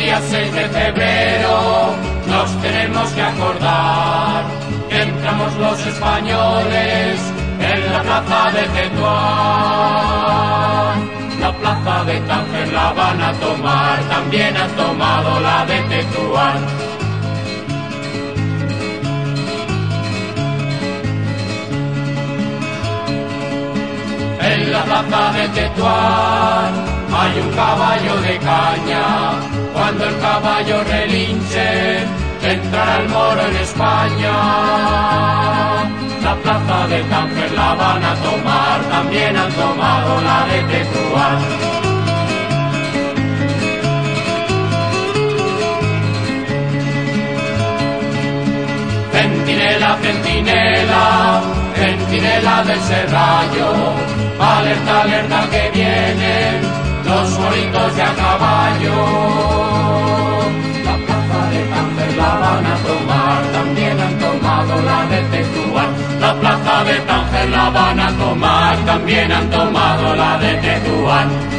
día 6 de febrero nos tenemos que acordar que entramos los españoles en la plaza de Tetuán. La plaza de Tánger la van a tomar, también han tomado la de Tetuán. En la plaza de Tetuán hay un caballo de caña, cuando el caballo relinche, entrará el moro en España. La plaza de Tánger la van a tomar, también han tomado la de Tetuán. Centinela, centinela, centinela del Serrallo, alerta, alerta que vienen los moritos de a caballo. La plaza de Tánger la van a tomar, también han tomado la de Tetuán. La plaza de Tánger la van a tomar, también han tomado la de Tetuán.